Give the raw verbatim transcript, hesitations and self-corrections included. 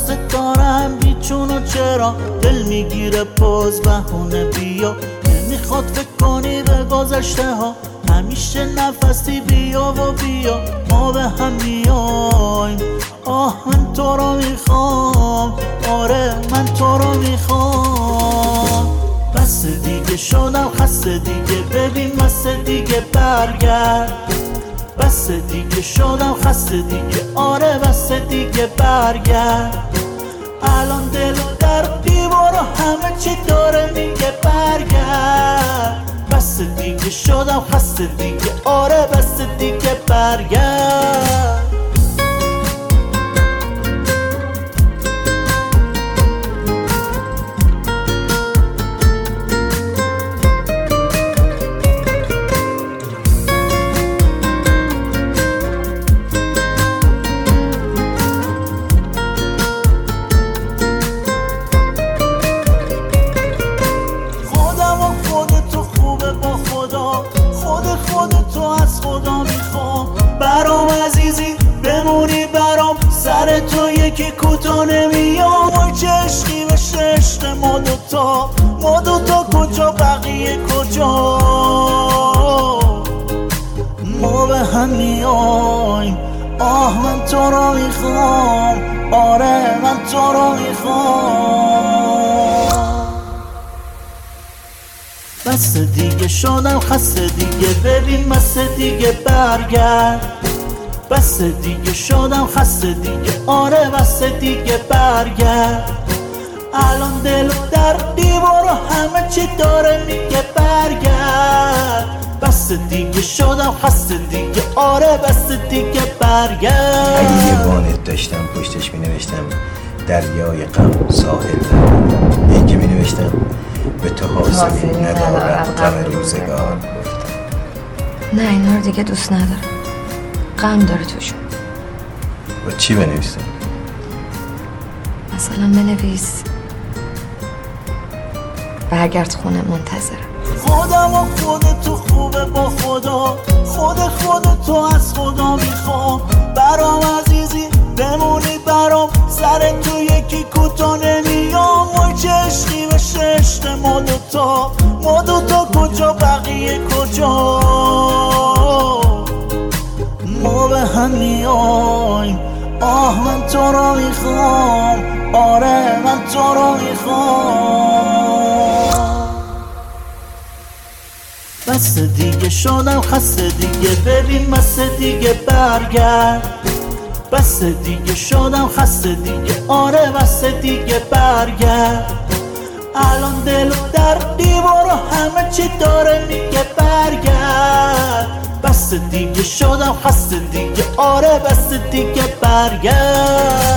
دوست دارم بیچون و چرا دل میگیره باز بهونه بیا نمیخواد فکر کنی به گذشته ها همیشه نفسی بیا و بیا ما به هم میایم آه من تو رو میخوام آره من تو رو میخوام بس دیگه شدم خسته دیگه ببین بس دیگه برگرد بس دیگه شدم خسته دیگه آره بس دیگه برگرد الان دل و در دیوار و همه چی داره میگه برگرد بس دیگه شدم خسته دیگه آره بس دیگه برگرد تو از خدا میخوام برام عزیزی بمونی برام سر تو یکی کوتا نمیام وای چه عشقی بشه عشق ما دوتا ما دوتا کجا بقیه کجا ما به هم میایم آه من تو رو میخوام آره من تو رو میخوام بس دیگه شدم خسته دیگه ببین بس دیگه برگرد بس دیگه شدم خسته دیگه آره بس دیگه برگرد الان دل و در دیوار و همه چی داره میگه برگرد بس دیگه شدم خسته دیگه آره بس دیگه برگرد اگه یه وانت داشتم پشتش می نوشتم دریای غم ساحل این که می نوشتم به تو حاصلی ندارد غم روزگار نه اینا رو دیگه دوست ندارم غم داره توشون و چی بنویسم؟ مثلا بنویس برگرد خونه منتظرم خودم و خودتو خوبه با خدا خود خودتو از خدا میخوام برام عزیزی بمونی برام سر تو یکی کوتا نمیام وای چه عشقی بشه عشق ما دوتا ما دوتا کجا بقیه کجا ما به هم میایم آه من تو رو میخوام آره من تو رو میخوام بس دیگه شدم خسته دیگه ببین بس دیگه برگرد بس دیگه شدم خسته دیگه آره بس دیگه برگرد الان دل و در دیوار و همه چی داره میگه برگرد بس دیگه شدم خسته دیگه آره بس دیگه برگرد